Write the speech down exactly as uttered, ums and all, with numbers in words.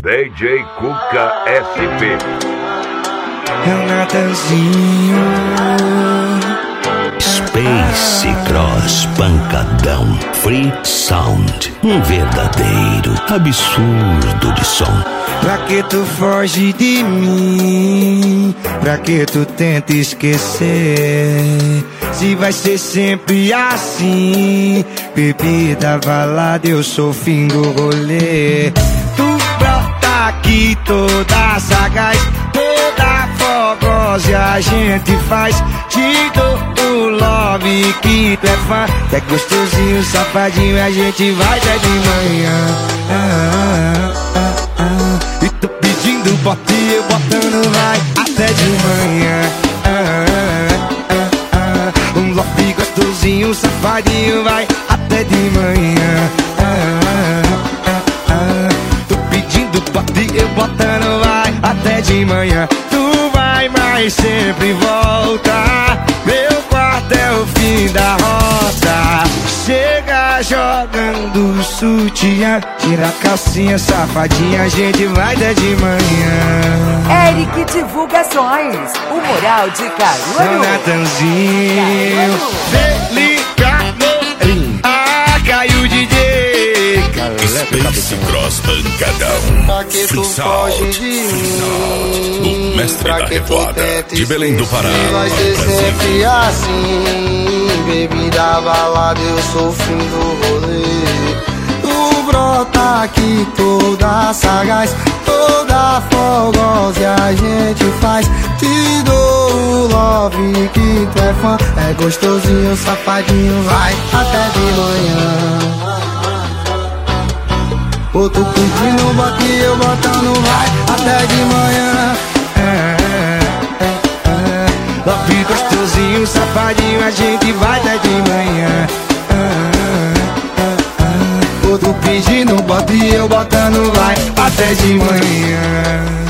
D J Cuca S P. É o Natanzinho. Space Cross Pancadão Free Sound. Um verdadeiro absurdo de som. Pra que tu foge de mim? Pra que tu tenta esquecer? Se vai ser sempre assim. Bebida, balada, eu sou o fim do rolê. Tu brota aqui toda sagaz, toda fogosa, e a gente faz. Te dou o love que tu é fã. É gostosinho, safadinho, a gente vai até de manhã. ah, ah, ah, ah. E tô pedindo bote, eu botando vai até de manhã. ah, ah, ah, ah. Um love gostosinho, safadinho, vai até de manhã. ah, ah, ah. Tô pedindo bote, eu botando vai até de manhã. Tu vai, mas sempre volta. Meu quarto é o fim da rota. Chega jogando sutiã, tira a calcinha, safadinha, a gente vai até de manhã. Eric Divulgações, o Moral de Caruaru. Seu Natanzinho, Delicadorim. Ah, caiu o D J. Space Cross Pancadão Free Sound. O mestre da revoada de Belém do Pará. Vai ser sempre assim. Bebida, balada, eu sou o fim do rolê. Tu brota aqui toda sagaz, toda fogosa, e a gente faz. Te dou o love que tu é fã. É gostosinho, safadinho, vai até de manhã. Ô, tu pedindo bote, eu botando vai até de manhã. é, é, é. Love gostosinho, safadinho, a gente vai até de manhã. ah, ah, ah. Ô, tu pedindo bote, eu botando vai até de manhã.